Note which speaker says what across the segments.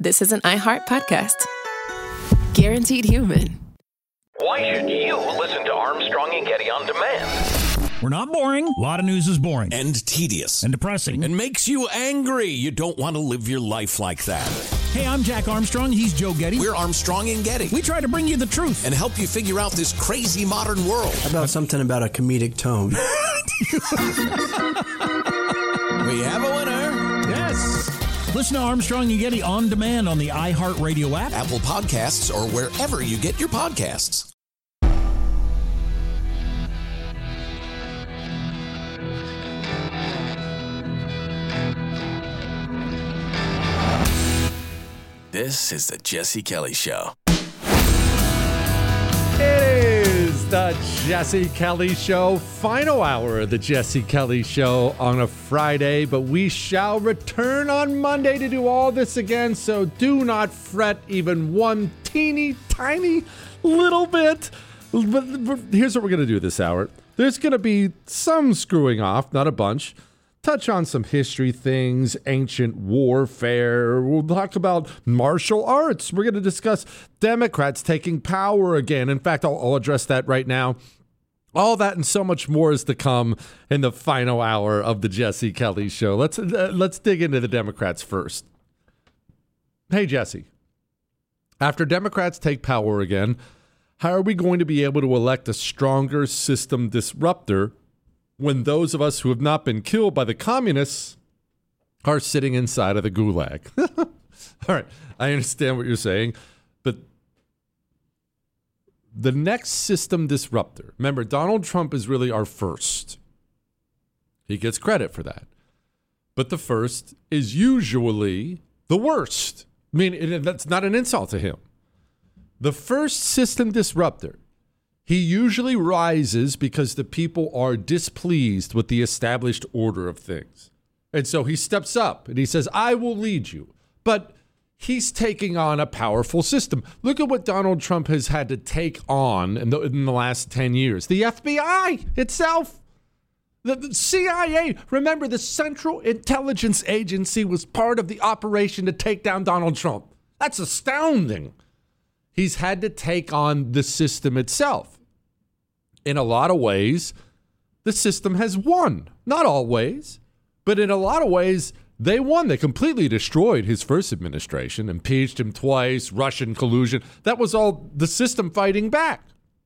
Speaker 1: this is an iHeart podcast. Guaranteed human.
Speaker 2: Why should you listen to Armstrong and Getty on demand?
Speaker 3: We're not boring. A lot of news is boring.
Speaker 4: And tedious.
Speaker 3: And depressing.
Speaker 4: And makes you angry. You don't want to live your life like that.
Speaker 3: Hey, I'm Jack Armstrong. He's Joe Getty.
Speaker 4: We're Armstrong and Getty.
Speaker 3: We try to bring you the truth.
Speaker 4: And help you figure out this crazy modern world.
Speaker 5: How about something about a comedic tone?
Speaker 4: We have a winner.
Speaker 3: Yes. Listen to Armstrong and Getty on demand on the iHeartRadio app,
Speaker 4: Apple Podcasts, or wherever you get your podcasts. This is the Jesse Kelly Show.
Speaker 6: It is the Jesse Kelly Show, final hour of the Jesse Kelly Show on a Friday, but we shall return on Monday to do all this again, so do not fret even one teeny tiny little bit. But here's what we're going to do this hour. There's going to be some screwing off, not a bunch. Touch on some history things, ancient warfare. We'll talk about martial arts. We're going to discuss Democrats taking power again. In fact, I'll address that right now. All that and so much more is to come in the final hour of the Jesse Kelly Show. Let's dig into the Democrats first. Hey, Jesse. After Democrats take power again, how are we going to be able to elect a stronger system disruptor when those of us who have not been killed by the communists are sitting inside of the gulag? All right, I understand what you're saying, but the next system disruptor, remember, Donald Trump is really our first. He gets credit for that. But the first is usually the worst. I mean, that's not an insult to him. The first system disruptor, he usually rises because the people are displeased with the established order of things. And so he steps up and he says, I will lead you. But he's taking on a powerful system. Look at what Donald Trump has had to take on in the last 10 years. The FBI itself, the CIA. Remember, the Central Intelligence Agency was part of the operation to take down Donald Trump. That's astounding. He's had to take on the system itself. In a lot of ways, the system has won. Not always, but in a lot of ways, they won. They completely destroyed his first administration, impeached him twice, Russian collusion. That was all the system fighting back.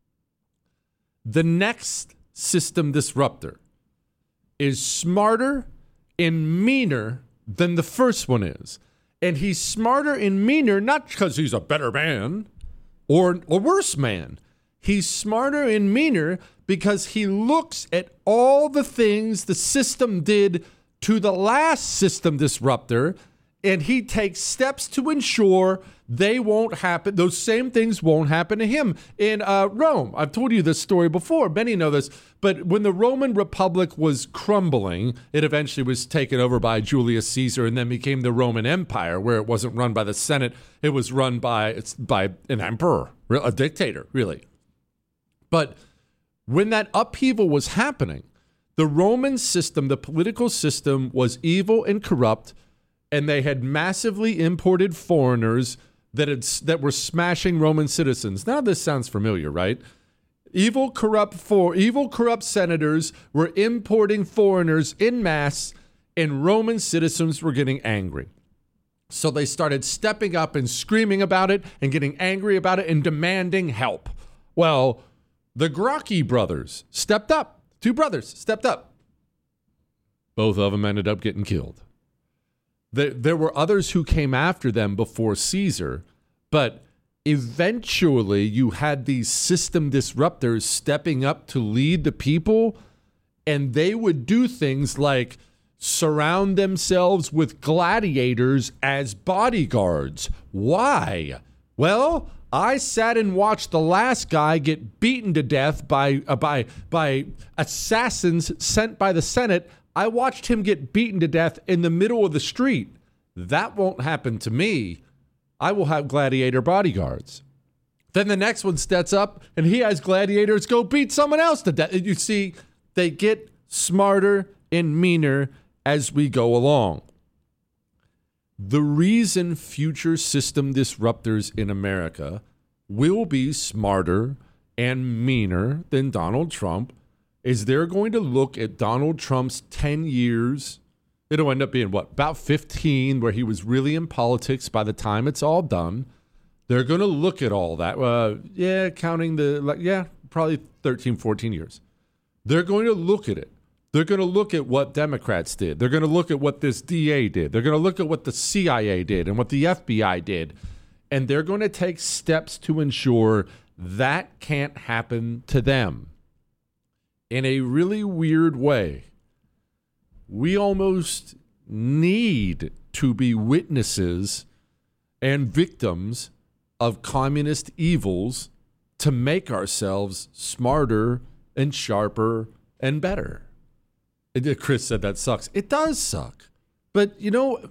Speaker 6: The next system disruptor is smarter and meaner than the first one is. And he's smarter and meaner not because he's a better man or a worse man. He's smarter and meaner because he looks at all the things the system did to the last system disruptor, and he takes steps to ensure they won't happen. Those same things won't happen to him. In Rome, I've told you this story before. Many know this, but when the Roman Republic was crumbling, it eventually was taken over by Julius Caesar and then became the Roman Empire, where it wasn't run by the Senate. It was run by an emperor, a dictator, really. But when that upheaval was happening, the Roman system, the political system, was evil and corrupt, and they had massively imported foreigners that were smashing Roman citizens. Now this sounds familiar, right? Evil, corrupt senators were importing foreigners en masse, and Roman citizens were getting angry. So they started stepping up and screaming about it and getting angry about it and demanding help. Well, the Gracchi brothers stepped up. Two brothers stepped up. Both of them ended up getting killed. There were others who came after them before Caesar, but eventually you had these system disruptors stepping up to lead the people, and they would do things like surround themselves with gladiators as bodyguards. Why? Well, I sat and watched the last guy get beaten to death by assassins sent by the Senate. I watched him get beaten to death in the middle of the street. That won't happen to me. I will have gladiator bodyguards. Then the next one steps up and he has gladiators go beat someone else to death. You see, they get smarter and meaner as we go along. The reason future system disruptors in America will be smarter and meaner than Donald Trump is they're going to look at Donald Trump's 10 years. It'll end up being, about 15, where he was really in politics by the time it's all done. They're going to look at all that. Counting probably 13, 14 years. They're going to look at it. They're going to look at what Democrats did. They're going to look at what this DA did. They're going to look at what the CIA did and what the FBI did. And they're going to take steps to ensure that can't happen to them. In a really weird way, we almost need to be witnesses and victims of communist evils to make ourselves smarter and sharper and better. Chris said that sucks. It does suck. But you know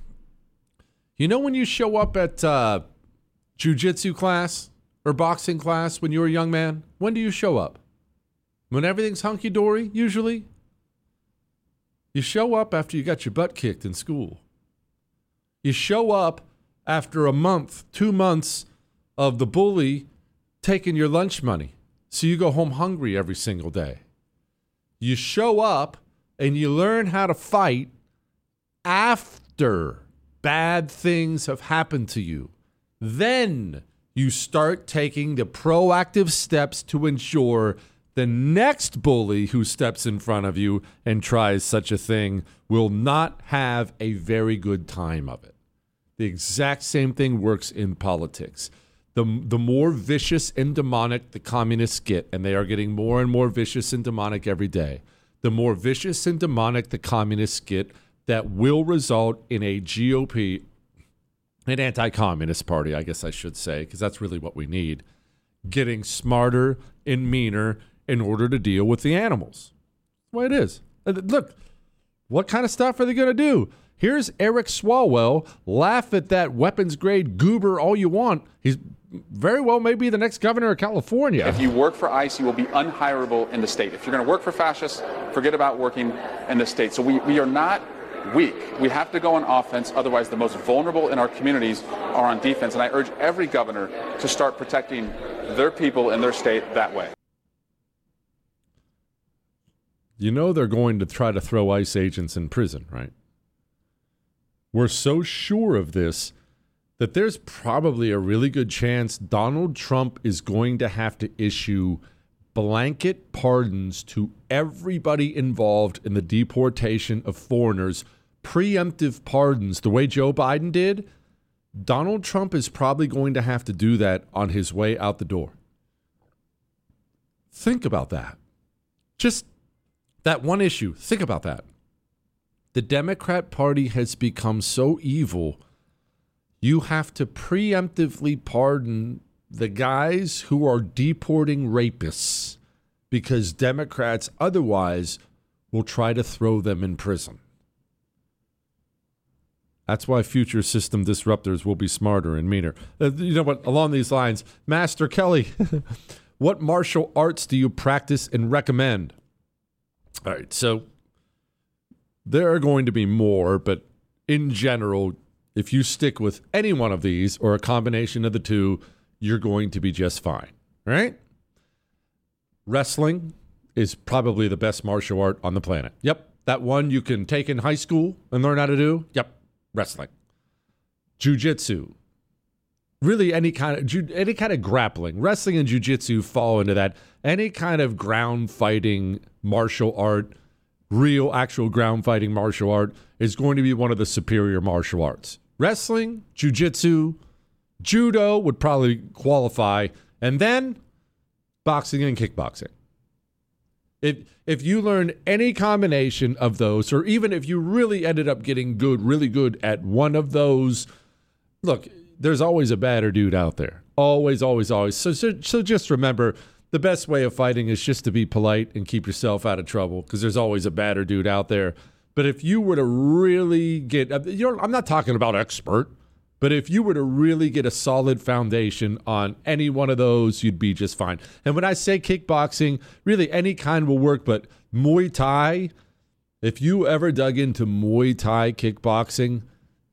Speaker 6: when you show up at jiu-jitsu class or boxing class when you're a young man, when do you show up? When everything's hunky-dory, usually? You show up after you got your butt kicked in school. You show up after a month, 2 months of the bully taking your lunch money. So you go home hungry every single day. You show up and you learn how to fight after bad things have happened to you. Then you start taking the proactive steps to ensure the next bully who steps in front of you and tries such a thing will not have a very good time of it. The exact same thing works in politics. The more vicious and demonic the communists get, and they are getting more and more vicious and demonic every day, the more vicious and demonic the communists get, that will result in a GOP, an anti-communist party, I guess I should say, because that's really what we need, getting smarter and meaner in order to deal with the animals. That's the way it is. Look, what kind of stuff are they going to do? Here's Eric Swalwell. Laugh at that weapons-grade goober all you want. He's very well may be the next governor of California.
Speaker 7: If you work for ICE, you will be unhirable in the state. If you're going to work for fascists, forget about working in the state. So we are not weak. We have to go on offense. Otherwise, the most vulnerable in our communities are on defense. And I urge every governor to start protecting their people in their state that way.
Speaker 6: You know they're going to try to throw ICE agents in prison, right? We're so sure of this that there's probably a really good chance Donald Trump is going to have to issue blanket pardons to everybody involved in the deportation of foreigners, preemptive pardons, the way Joe Biden did. Donald Trump is probably going to have to do that on his way out the door. Think about that. Just that one issue. Think about that. The Democrat Party has become so evil, you have to preemptively pardon the guys who are deporting rapists because Democrats otherwise will try to throw them in prison. That's why future system disruptors will be smarter and meaner. You know what? Along these lines, Master Kelly, what martial arts do you practice and recommend? All right, so there are going to be more, but in general, if you stick with any one of these or a combination of the two, you're going to be just fine, right? Wrestling is probably the best martial art on the planet. Yep, that one you can take in high school and learn how to do. Yep, wrestling. Jiu-jitsu. Really any kind of grappling. Wrestling and jiu-jitsu fall into that. Any kind of ground fighting martial art, real actual ground fighting martial art is going to be one of the superior martial arts. Wrestling, jiu-jitsu, judo would probably qualify, and then boxing and kickboxing. If you learn any combination of those, or even if you really ended up getting really good at one of those, look, there's always a badder dude out there. Always, always, always. So just remember, the best way of fighting is just to be polite and keep yourself out of trouble, because there's always a badder dude out there. But if you were to really get, I'm not talking about expert, but if you were to really get a solid foundation on any one of those, you'd be just fine. And when I say kickboxing, really any kind will work, but Muay Thai, if you ever dug into Muay Thai kickboxing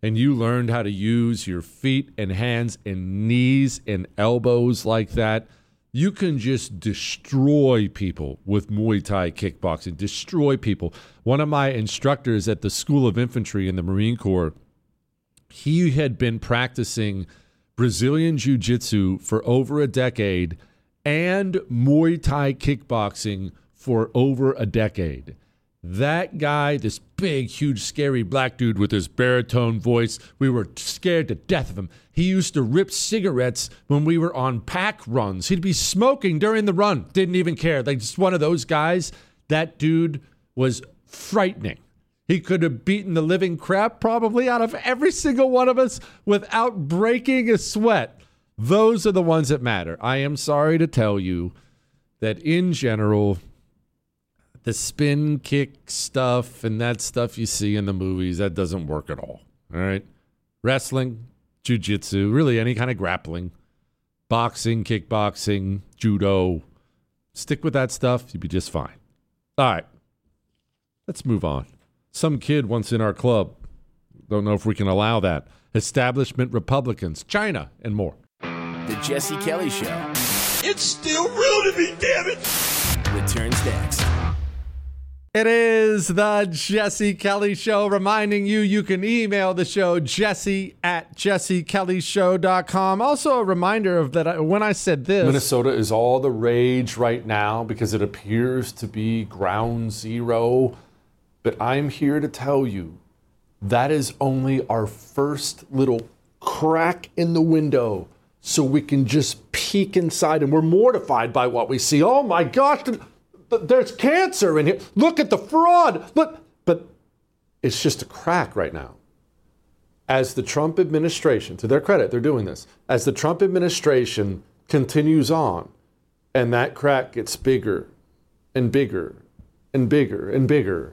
Speaker 6: and you learned how to use your feet and hands and knees and elbows like that, you can just destroy people with Muay Thai kickboxing, destroy people. One of my instructors at the School of Infantry in the Marine Corps, he had been practicing Brazilian Jiu-Jitsu for over a decade and Muay Thai kickboxing for over a decade. That guy, this big, huge, scary black dude with his baritone voice, we were scared to death of him. He used to rip cigarettes when we were on pack runs. He'd be smoking during the run. Didn't even care. Like, just one of those guys. That dude was frightening. He could have beaten the living crap probably out of every single one of us without breaking a sweat. Those are the ones that matter. I am sorry to tell you that in general, the spin kick stuff and that stuff you see in the movies, that doesn't work at all. All right? Wrestling, jiu-jitsu, really any kind of grappling, boxing, kickboxing, judo. Stick with that stuff, you'll be just fine. All right. Let's move on. Some kid once in our club. Don't know if we can allow that. Establishment Republicans, China, and more.
Speaker 8: The Jesse Kelly Show.
Speaker 4: It's still real to me, damn it!
Speaker 8: Returns next.
Speaker 6: It is the Jesse Kelly Show, reminding you can email the show, jesse@jessekellyshow.com. Also a reminder of that when I said this. Minnesota is all the rage right now because it appears to be ground zero. But I'm here to tell you that is only our first little crack in the window so we can just peek inside, and we're mortified by what we see. Oh my gosh, there's cancer in here. Look at the fraud. Look, but it's just a crack right now. As the Trump administration, to their credit, they're doing this. As the Trump administration continues on, and that crack gets bigger and bigger and bigger and bigger,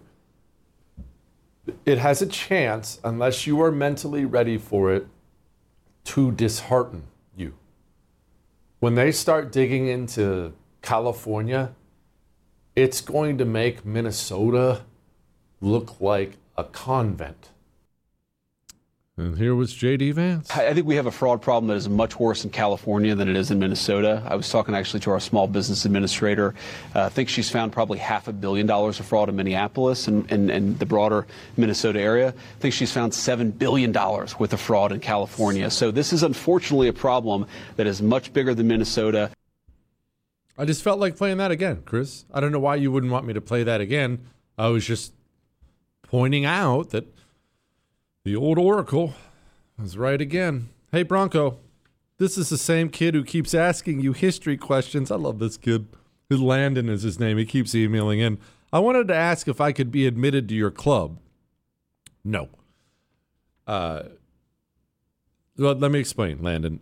Speaker 6: it has a chance, unless you are mentally ready for it, to dishearten you. When they start digging into California, it's going to make Minnesota look like a convent. And here was J.D. Vance.
Speaker 9: I think we have a fraud problem that is much worse in California than it is in Minnesota. I was talking actually to our small business administrator. I think she's found probably $500 million of fraud in Minneapolis and the broader Minnesota area. I think she's found $7 billion worth of fraud in California. So this is unfortunately a problem that is much bigger than Minnesota.
Speaker 6: I just felt like playing that again, Chris. I don't know why you wouldn't want me to play that again. I was just pointing out that the old Oracle was right again. Hey, Bronco, this is the same kid who keeps asking you history questions. I love this kid. Landon is his name. He keeps emailing in. I wanted to ask if I could be admitted to your club. No. Well, let me explain, Landon.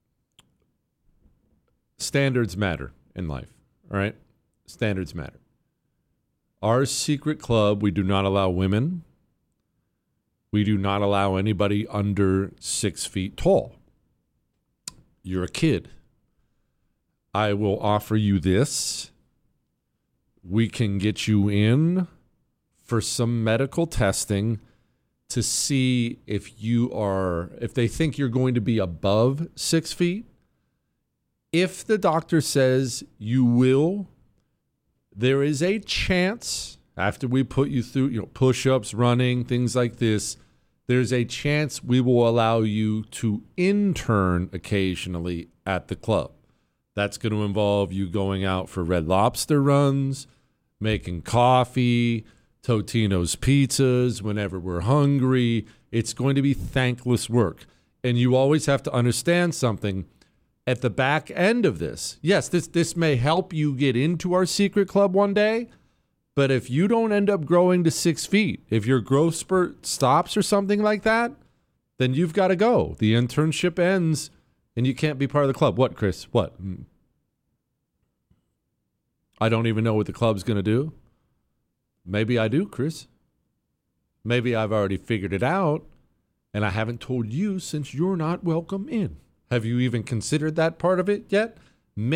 Speaker 6: Standards matter in life, all right? Standards matter. Our secret club, we do not allow women. We do not allow anybody under 6 feet tall. You're a kid. I will offer you this. We can get you in for some medical testing to see if they think you're going to be above 6 feet. If the doctor says you will, there is a chance after we put you through, push-ups, running, things like this, there's a chance we will allow you to intern occasionally at the club. That's going to involve you going out for Red Lobster runs, making coffee, Totino's pizzas whenever we're hungry. It's going to be thankless work. And you always have to understand something. At the back end of this, yes, this may help you get into our secret club one day, but if you don't end up growing to 6 feet, if your growth spurt stops or something like that, then you've got to go. The internship ends and you can't be part of the club. What, Chris? What? I don't even know what the club's going to do. Maybe I do, Chris. Maybe I've already figured it out and I haven't told you since you're not welcome in. Have you even considered that part of it yet?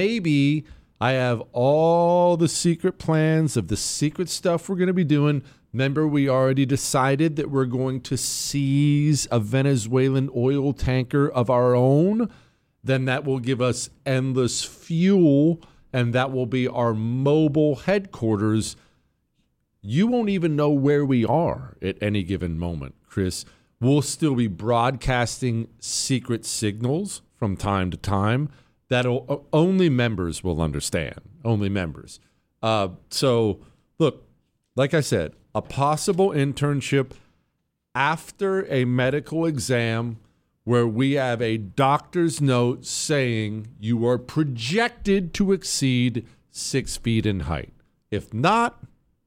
Speaker 6: Maybe I have all the secret plans of the secret stuff we're going to be doing. Remember, we already decided that we're going to seize a Venezuelan oil tanker of our own. Then that will give us endless fuel, and that will be our mobile headquarters. You won't even know where we are at any given moment, Chris. We'll still be broadcasting secret signals from time to time that only members will understand. Only members. So, look, like I said, a possible internship after a medical exam where we have a doctor's note saying you are projected to exceed 6 feet in height. If not,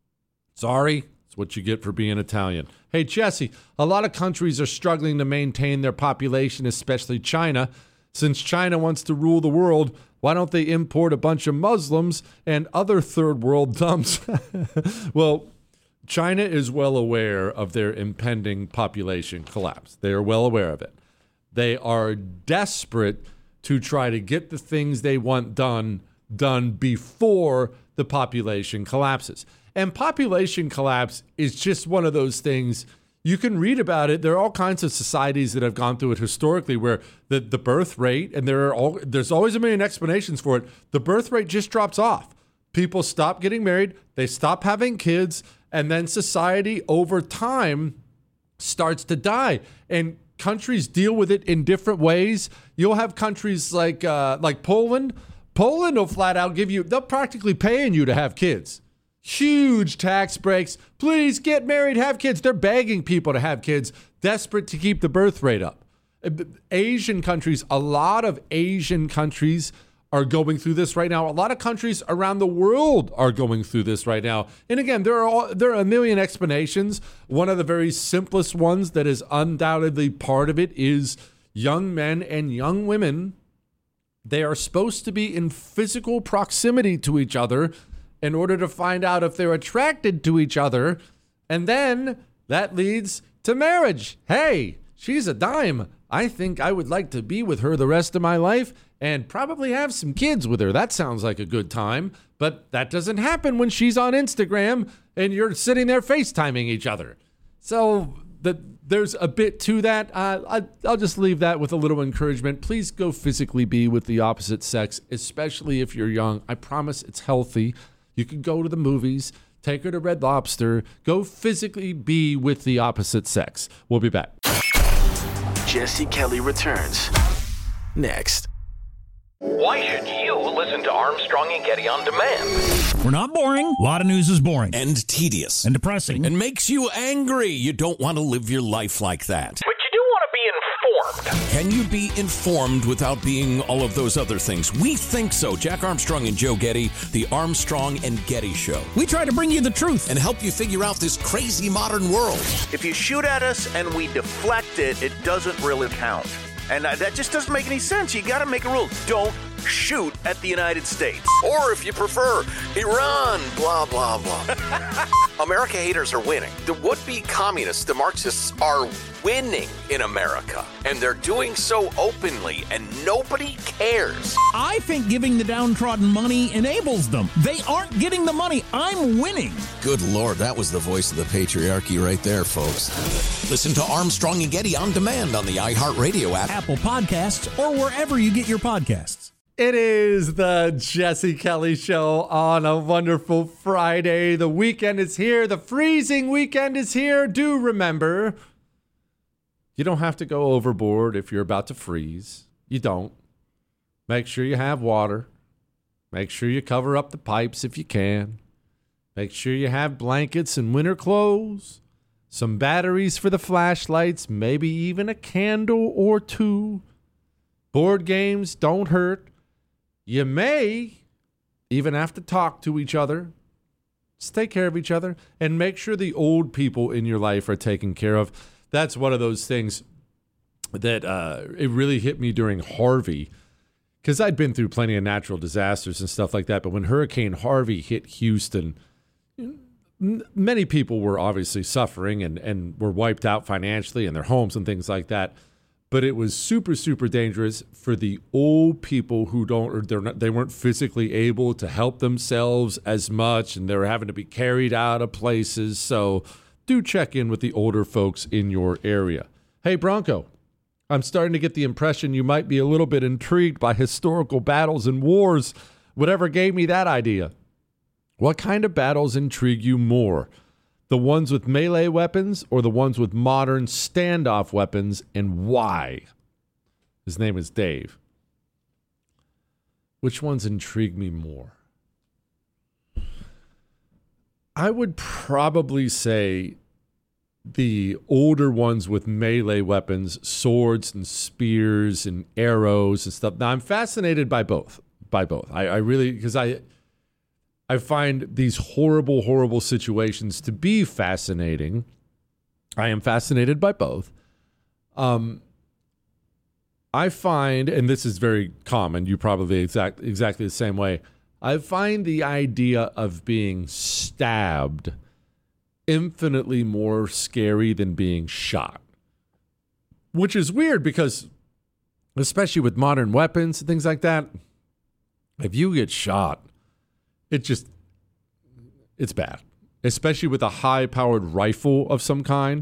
Speaker 6: sorry, it's what you get for being Italian. Hey, Jesse, a lot of countries are struggling to maintain their population, especially China. Since China wants to rule the world, why don't they import a bunch of Muslims and other third world dumps? Well, China is well aware of their impending population collapse. They are well aware of it. They are desperate to try to get the things they want done before the population collapses. And population collapse is just one of those things. You can read about it. There are all kinds of societies that have gone through it historically where the birth rate, and there's always a million explanations for it, the birth rate just drops off. People stop getting married, they stop having kids, and then society over time starts to die. And countries deal with it in different ways. You'll have countries like Poland. Poland will flat out they'll practically paying you to have kids. Huge tax breaks. Please get married, have kids. They're begging people to have kids, desperate to keep the birth rate up. Asian countries, a lot of Asian countries are going through this right now. A lot of countries around the world are going through this right now. And again, there are a million explanations. One of the very simplest ones that is undoubtedly part of it is young men and young women. They are supposed to be in physical proximity to each other in order to find out if they're attracted to each other. And then that leads to marriage. Hey, she's a dime. I think I would like to be with her the rest of my life and probably have some kids with her. That sounds like a good time. But that doesn't happen when she's on Instagram and you're sitting there FaceTiming each other. So there's a bit to that. I'll just leave that with a little encouragement. Please go physically be with the opposite sex, especially if you're young. I promise it's healthy. You can go to the movies, take her to Red Lobster, go physically be with the opposite sex. We'll be back.
Speaker 8: Jesse Kelly returns next.
Speaker 2: Why should you listen to Armstrong and Getty on demand?
Speaker 3: We're not boring. A lot of news is boring.
Speaker 4: And tedious.
Speaker 3: And depressing.
Speaker 4: And makes you angry. You don't want to live your life like that.
Speaker 2: But you do want to be informed.
Speaker 4: Can you be informed without being all of those other things? We think so. Jack Armstrong and Joe Getty, the Armstrong and Getty Show.
Speaker 3: We try to bring you the truth
Speaker 4: and help you figure out this crazy modern world.
Speaker 10: If you shoot at us and we deflect it, it doesn't really count. And that just doesn't make any sense. You got to make a rule. Don't shoot at the United States.
Speaker 8: Or if you prefer, Iran, blah, blah, blah. America haters are winning. The would-be communists, the Marxists, are winning in America. And they're doing so openly, and nobody cares.
Speaker 3: I think giving the downtrodden money enables them. They aren't getting the money. I'm winning.
Speaker 4: Good Lord, that was the voice of the patriarchy right there, folks. Listen to Armstrong and Getty on demand on the iHeartRadio app,
Speaker 3: Apple Podcasts, or wherever you get your podcasts.
Speaker 6: It is the Jesse Kelly Show on a wonderful Friday. The weekend is here. The freezing weekend is here. Do remember, you don't have to go overboard if you're about to freeze. You don't. Make sure you have water. Make sure you cover up the pipes if you can. Make sure you have blankets and winter clothes, some batteries for the flashlights, maybe even a candle or two. Board games don't hurt. You may even have to talk to each other. Just take care of each other and make sure the old people in your life are taken care of. That's one of those things that it really hit me during Harvey, because I'd been through plenty of natural disasters and stuff like that. But when Hurricane Harvey hit Houston, many people were obviously suffering and were wiped out financially in their homes and things like that. but it was super, super dangerous for the old people who they weren't physically able to help themselves as much, and they were having to be carried out of places. So do check in with the older folks in your area. Hey, Bronco, I'm starting to get the impression you might be a little bit intrigued by historical battles and wars. Whatever gave me that idea? What kind of battles intrigue you more? The ones with melee weapons or the ones with modern standoff weapons, and why? His name is Dave. Which ones intrigue me more? I would probably say the older ones with melee weapons, swords and spears and arrows and stuff. Now, I'm fascinated by both. I really, because I find these horrible, horrible situations to be fascinating. I am fascinated by both. I find, and this is very common, you probably exactly the same way, I find the idea of being stabbed infinitely more scary than being shot. Which is weird because, especially with modern weapons and things like that, if you get shot, it's bad. Especially with a high-powered rifle of some kind.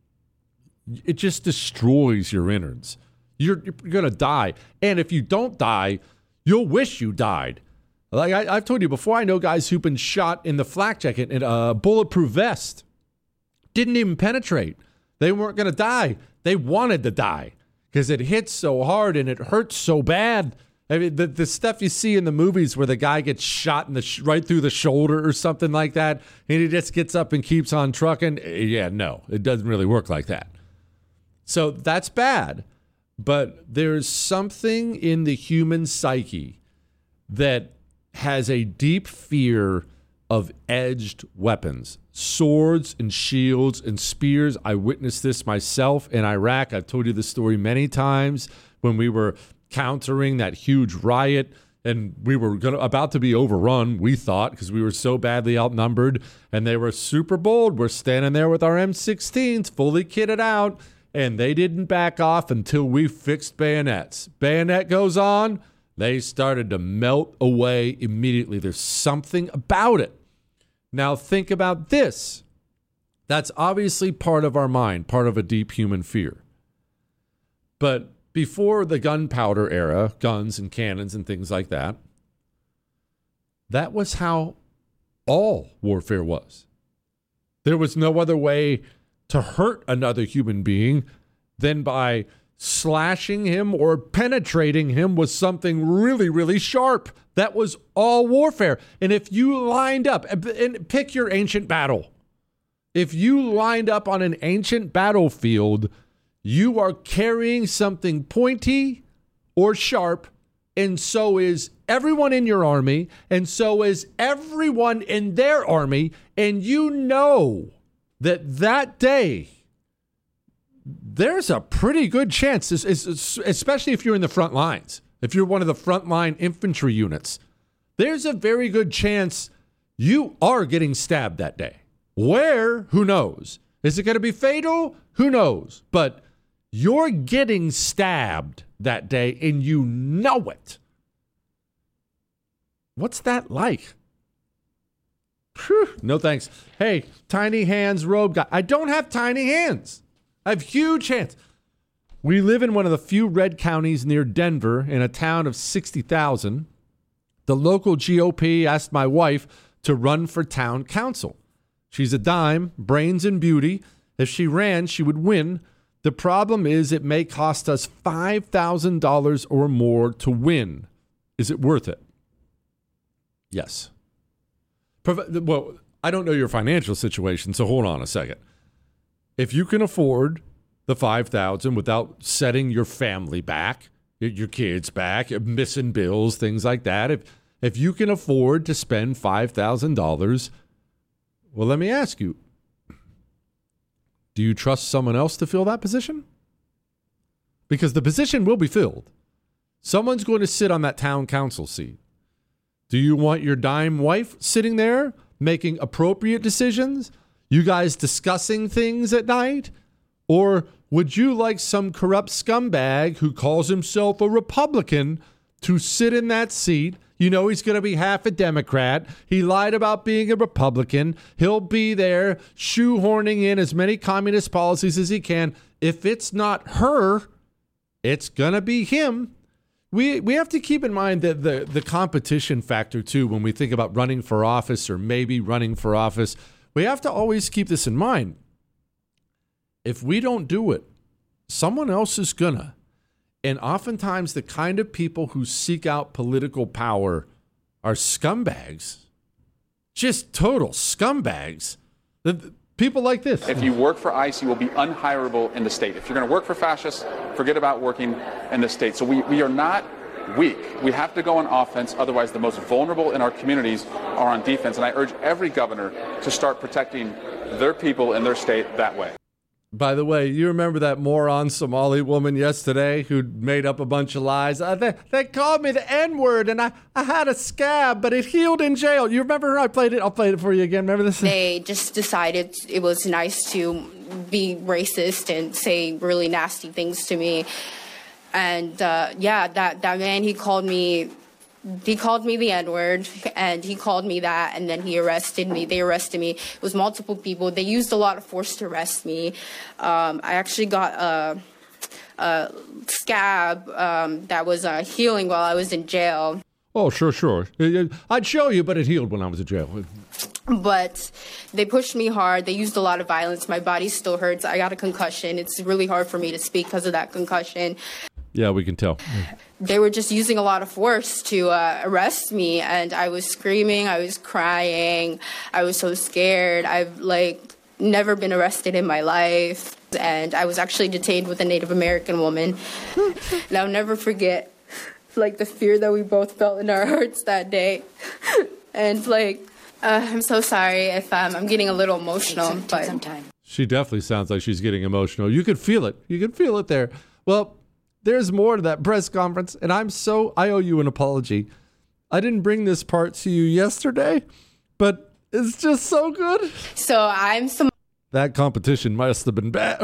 Speaker 6: It just destroys your innards. You're going to die. And if you don't die, you'll wish you died. Like I've told you before, I know guys who've been shot in the flak jacket in a bulletproof vest. Didn't even penetrate. They weren't going to die. They wanted to die because it hits so hard and it hurts so bad. I mean, the stuff you see in the movies where the guy gets shot in right through the shoulder or something like that, and he just gets up and keeps on trucking. Yeah, no, it doesn't really work like that. So that's bad. But there's something in the human psyche that has a deep fear of edged weapons, swords and shields and spears. I witnessed this myself in Iraq. I've told you this story many times when we were countering that huge riot, and we were about to be overrun, we thought, because we were so badly outnumbered, and they were super bold. We're standing there with our M16s fully kitted out, and they didn't back off until we fixed bayonets. Bayonet goes on, they started to melt away immediately. There's something about it. Now think about this. That's obviously part of our mind, part of a deep human fear. But before the gunpowder era, guns and cannons and things like that, that was how all warfare was. There was no other way to hurt another human being than by slashing him or penetrating him with something really, really sharp. That was all warfare. And if you lined up, and pick your ancient battle, if you lined up on an ancient battlefield, you are carrying something pointy or sharp, and so is everyone in your army, and so is everyone in their army, and you know that day, there's a pretty good chance, especially if you're in the front lines, if you're one of the frontline infantry units, there's a very good chance you are getting stabbed that day. Where? Who knows? Is it going to be fatal? Who knows? But you're getting stabbed that day, and you know it. What's that like? Whew, no thanks. Hey, tiny hands robe guy. I don't have tiny hands. I have huge hands. We live in one of the few red counties near Denver in a town of 60,000. The local GOP asked my wife to run for town council. She's a dime, brains and beauty. If she ran, she would win. The problem is it may cost us $5,000 or more to win. Is it worth it? Yes. Well, I don't know your financial situation, so hold on a second. If you can afford the $5,000 without setting your family back, your kids back, missing bills, things like that, if you can afford to spend $5,000, well, let me ask you, do you trust someone else to fill that position? Because the position will be filled. Someone's going to sit on that town council seat. Do you want your dime wife sitting there making appropriate decisions? You guys discussing things at night? Or would you like some corrupt scumbag who calls himself a Republican to sit in that seat? You know he's going to be half a Democrat. He lied about being a Republican. He'll be there shoehorning in as many communist policies as he can. If it's not her, it's going to be him. We have to keep in mind that the competition factor, too, when we think about running for office or maybe running for office. We have to always keep this in mind. If we don't do it, someone else is gonna. And oftentimes the kind of people who seek out political power are scumbags. Just total scumbags. People like this.
Speaker 7: If you work for ICE, you will be unhirable in the state. If you're going to work for fascists, forget about working in the state. So we are not weak. We have to go on offense. Otherwise, the most vulnerable in our communities are on defense. And I urge every governor to start protecting their people in their state that way.
Speaker 6: By the way, you remember that moron Somali woman yesterday who made up a bunch of lies? They called me the N-word, and I had a scab, but it healed in jail. You remember her? I'll play it for you again. Remember this?
Speaker 11: They just decided it was nice to be racist and say really nasty things to me. And, that man, he called me the N-word, and he called me that, and then he arrested me. They arrested me. It was multiple people. They used a lot of force to arrest me. I actually got a scab that was healing while I was in jail.
Speaker 6: Oh, sure. I'd show you, but it healed when I was in jail.
Speaker 11: But they pushed me hard. They used a lot of violence. My body still hurts. I got a concussion. It's really hard for me to speak because of that concussion.
Speaker 6: Yeah, we can tell.
Speaker 11: They were just using a lot of force to arrest me, and I was screaming, I was crying, I was so scared. I've never been arrested in my life, and I was actually detained with a Native American woman. And I'll never forget the fear that we both felt in our hearts that day. And I'm so sorry if I'm getting a little emotional, but
Speaker 6: she definitely sounds like she's getting emotional. You could feel it. You could feel it there. Well, there's more to that press conference, and I owe you an apology. I didn't bring this part to you yesterday, but it's just so good.
Speaker 11: So
Speaker 6: that competition must have been bad.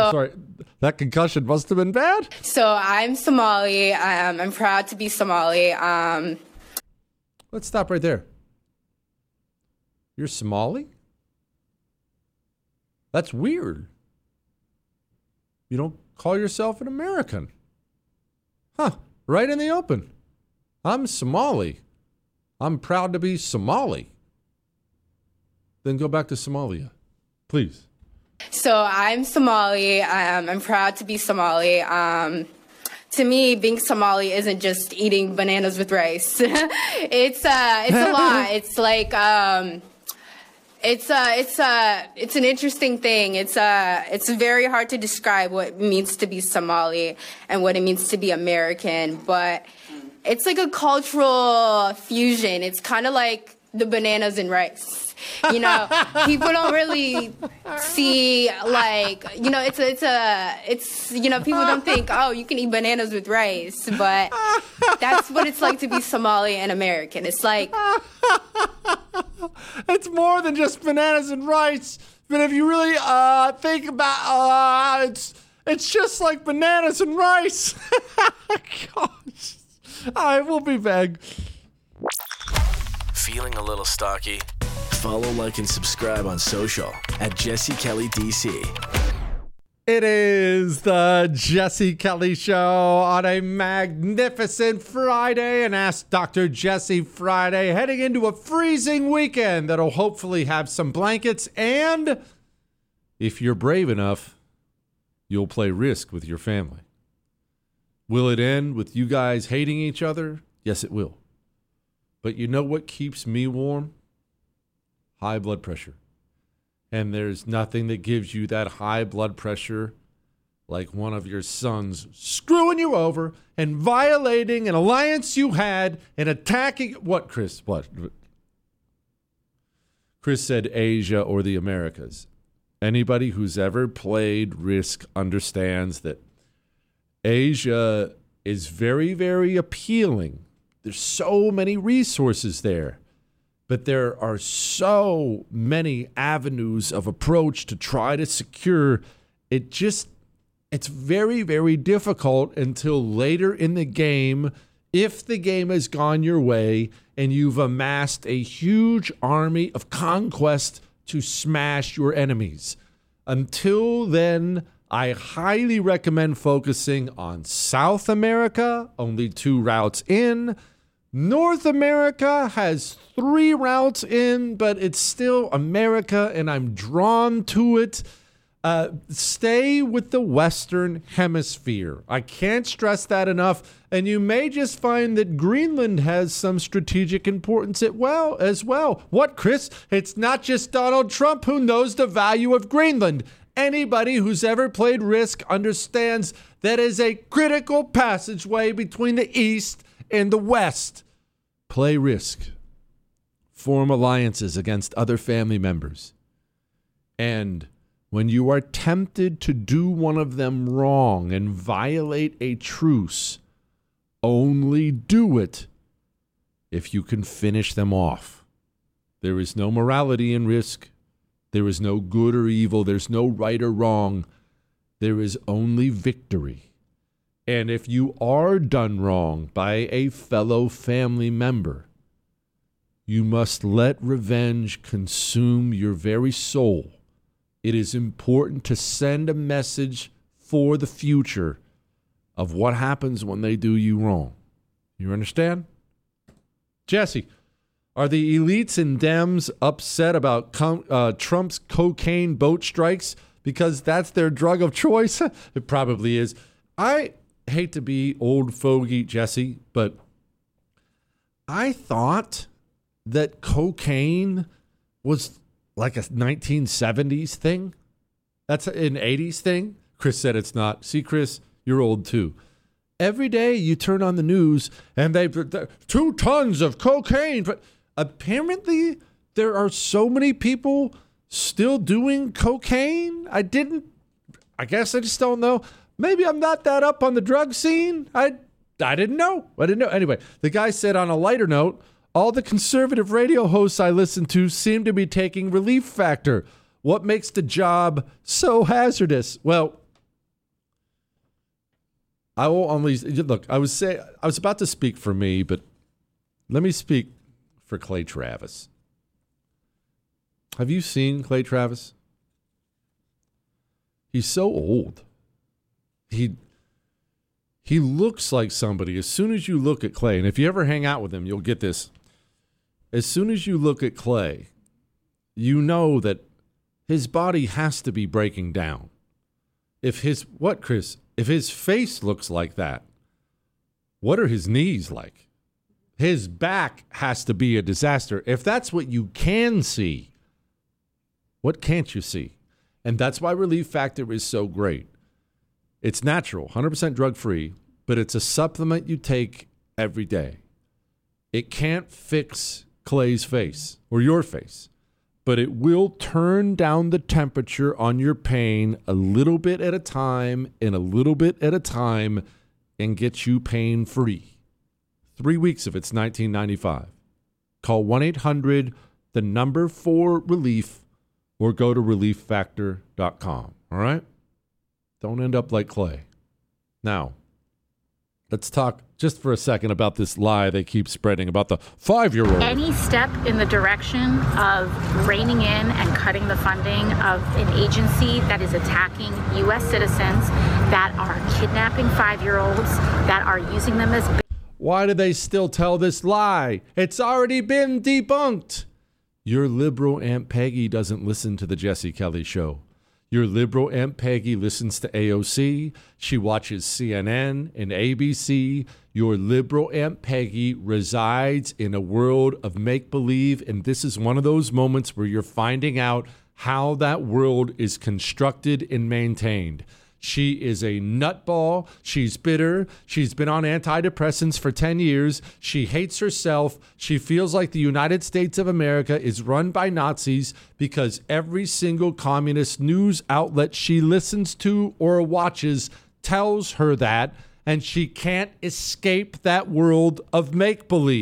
Speaker 6: That concussion must have been bad.
Speaker 11: So I'm Somali. I'm proud to be Somali.
Speaker 6: Let's stop right there. You're Somali? That's weird. You don't call yourself an American. Huh, right in the open. I'm Somali. I'm proud to be Somali. Then go back to Somalia, please.
Speaker 11: So I'm Somali. I'm proud to be Somali. To me, being Somali isn't just eating bananas with rice. It's a lot. It's an interesting thing. It's very hard to describe what it means to be Somali and what it means to be American, but it's like a cultural fusion. It's kind of like the bananas and rice. People don't really see people don't think, oh, you can eat bananas with rice, but that's what it's like to be Somali and American. It's like
Speaker 6: it's more than just bananas and rice. But if you really think about it's just like bananas and rice. Gosh. All right, we'll be back.
Speaker 12: Feeling a little stocky? Follow, like, and subscribe on social at Jesse Kelly DC.
Speaker 6: It is the Jesse Kelly Show on a magnificent Friday, and Ask Dr. Jesse Friday, heading into a freezing weekend that'll hopefully have some blankets, and if you're brave enough, you'll play Risk with your family. Will it end with you guys hating each other? Yes, it will. But you know what keeps me warm? High blood pressure. And there's nothing that gives you that high blood pressure like one of your sons screwing you over and violating an alliance you had and attacking... What, Chris? What? Chris said Asia or the Americas. Anybody who's ever played Risk understands that Asia is very, very appealing. There's so many resources there. But there are so many avenues of approach to try to secure It's very, very difficult until later in the game, if the game has gone your way and you've amassed a huge army of conquest to smash your enemies. Until then, I highly recommend focusing on South America, only 2 routes in. North America has 3 routes in, but it's still America, and I'm drawn to it. Stay with the Western Hemisphere. I can't stress that enough. And you may just find that Greenland has some strategic importance as well. What, Chris? It's not just Donald Trump who knows the value of Greenland. Anybody who's ever played Risk understands that is a critical passageway between the East and the West. Play Risk. Form alliances against other family members. And when you are tempted to do one of them wrong and violate a truce, only do it if you can finish them off. There is no morality in Risk. There is no good or evil. There's no right or wrong. There is only victory. And if you are done wrong by a fellow family member, you must let revenge consume your very soul. It is important to send a message for the future of what happens when they do you wrong. You understand? Jesse, are the elites and Dems upset about Trump's cocaine boat strikes because that's their drug of choice? It probably is. I hate to be old fogey, Jesse, but I thought that cocaine was like a 1970s thing. That's an 80s thing. Chris said it's not. See, Chris, you're old too. Every day you turn on the news and they've 2 tons of cocaine. But apparently there are so many people still doing cocaine. I guess I just don't know. Maybe I'm not that up on the drug scene. I didn't know. Anyway, the guy said on a lighter note, all the conservative radio hosts I listen to seem to be taking Relief Factor. What makes the job so hazardous? Well, I will only look. I was about to speak for me, but let me speak for Clay Travis. Have you seen Clay Travis? He's so old. He looks like somebody. As soon as you look at Clay, and if you ever hang out with him, you'll get this. As soon as you look at Clay, you know that his body has to be breaking down. If his face looks like that, what are his knees like? His back has to be a disaster. If that's what you can see, what can't you see? And that's why Relief Factor is so great. It's natural, 100% drug-free, but it's a supplement you take every day. It can't fix Clay's face or your face, but it will turn down the temperature on your pain a little bit at a time and a little bit at a time and get you pain-free. 3 weeks of it's $19.95. Call 1-800-4RELIEF or go to relieffactor.com. All right? Don't end up like Clay. Now, let's talk just for a second about this lie they keep spreading about the 5-year-old.
Speaker 13: Any step in the direction of reining in and cutting the funding of an agency that is attacking U.S. citizens, that are kidnapping 5-year-olds, that are using them as...
Speaker 6: Why do they still tell this lie? It's already been debunked. Your liberal Aunt Peggy doesn't listen to the Jesse Kelly Show. Your liberal Aunt Peggy listens to AOC. She watches CNN and ABC. Your liberal Aunt Peggy resides in a world of make-believe, and this is one of those moments where you're finding out how that world is constructed and maintained. She is a nutball. She's bitter. She's been on antidepressants for 10 years. She hates herself. She feels like the United States of America is run by Nazis because every single communist news outlet she listens to or watches tells her that, and she can't escape that world of make-believe.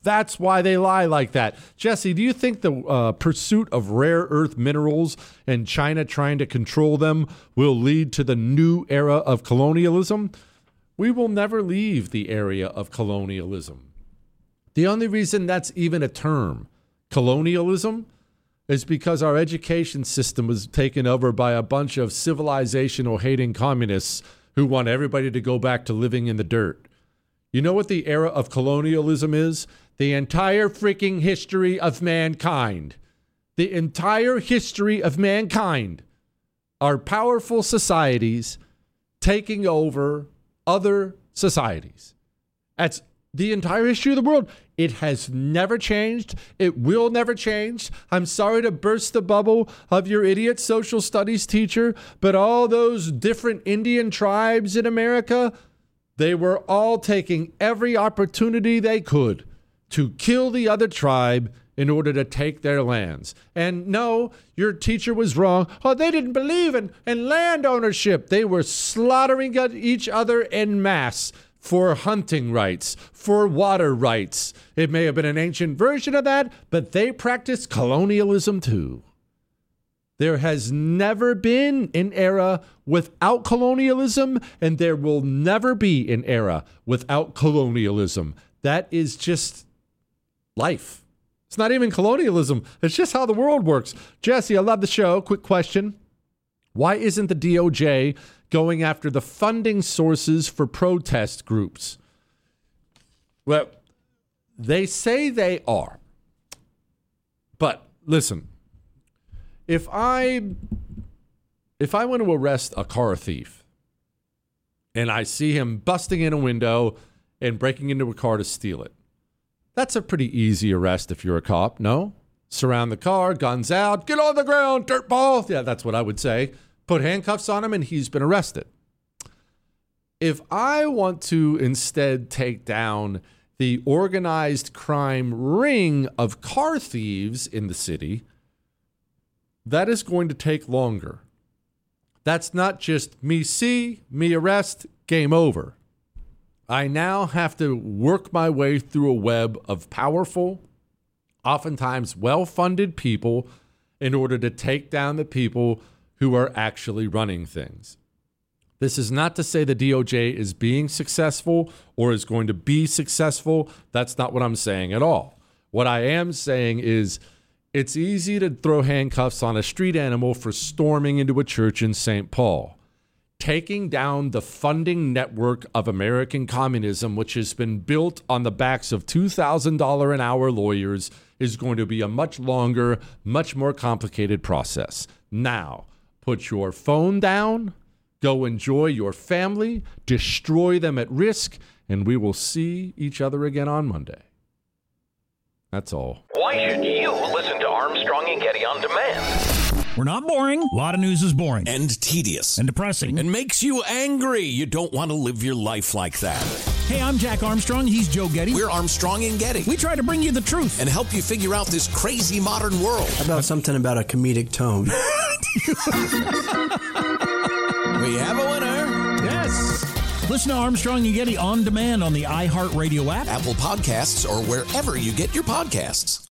Speaker 6: That's why they lie like that. Jesse, do you think the pursuit of rare earth minerals and China trying to control them will lead to the new era of colonialism? We will never leave the area of colonialism. The only reason that's even a term, colonialism, is because our education system was taken over by a bunch of civilizational-hating communists who want everybody to go back to living in the dirt. You know what the era of colonialism is? The entire freaking history of mankind. The entire history of mankind are powerful societies taking over other societies. That's the entire history of the world. It has never changed. It will never change. I'm sorry to burst the bubble of your idiot social studies teacher, but all those different Indian tribes in America, they were all taking every opportunity they could to kill the other tribe in order to take their lands. And no, your teacher was wrong. Oh, they didn't believe in land ownership. They were slaughtering each other en masse for hunting rights, for water rights. It may have been an ancient version of that, but they practiced colonialism too. There has never been an era without colonialism, and there will never be an era without colonialism. That is just life. It's not even colonialism. It's just how the world works. Jesse, I love the show. Quick question. Why isn't the DOJ going after the funding sources for protest groups? Well, they say they are. But listen, if I want to arrest a car thief and I see him busting in a window and breaking into a car to steal it, that's a pretty easy arrest if you're a cop, no? Surround the car, guns out, get on the ground, dirtball. Yeah, that's what I would say. Put handcuffs on him and he's been arrested. If I want to instead take down the organized crime ring of car thieves in the city, that is going to take longer. That's not just me see, me arrest, game over. I now have to work my way through a web of powerful, oftentimes well-funded people in order to take down the people who are actually running things. This is not to say the DOJ is being successful or is going to be successful. That's not what I'm saying at all. What I am saying is it's easy to throw handcuffs on a street animal for storming into a church in St. Paul. Taking down the funding network of American communism, which has been built on the backs of $2,000 an hour lawyers, is going to be a much longer, much more complicated process. Now, put your phone down, go enjoy your family, destroy them at risk, and we will see each other again on Monday. That's all.
Speaker 2: Why should you listen to Armstrong and Getty on demand?
Speaker 3: We're not boring. A lot of news is boring.
Speaker 4: And tedious.
Speaker 3: And depressing.
Speaker 4: And makes you angry. You don't want to live your life like that.
Speaker 3: Hey, I'm Jack Armstrong. He's Joe Getty.
Speaker 4: We're Armstrong and Getty.
Speaker 3: We try to bring you the truth.
Speaker 4: And help you figure out this crazy modern world.
Speaker 5: How about something about a comedic tone?
Speaker 4: We have a winner.
Speaker 3: Yes. Listen to Armstrong and Getty on demand on the iHeartRadio app,
Speaker 4: Apple Podcasts, or wherever you get your podcasts.